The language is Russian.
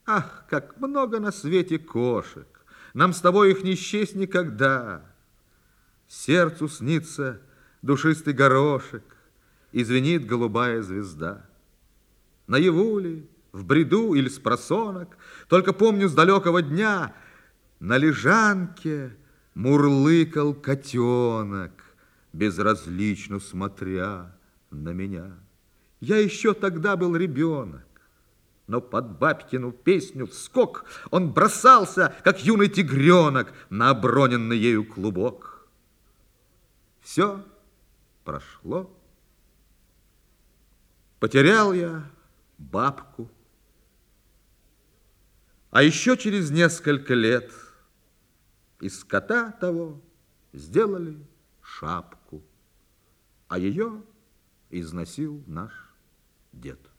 Ах, как много на свете кошек! Нам с тобой их не счесть никогда. Сердцу снится душистый горошек, и звенит голубая звезда. Наяву ли, в бреду или спросонок, только помню с далекого дня, на лежанке мурлыкал котенок, безразлично смотря на меня. Я еще тогда был ребенок, но под бабкину песню вскок он бросался, как юный тигренок, на оброненный ею клубок. Все прошло. Потерял я бабку. А еще через несколько лет из кота того сделали шапку, а ее износил наш дед.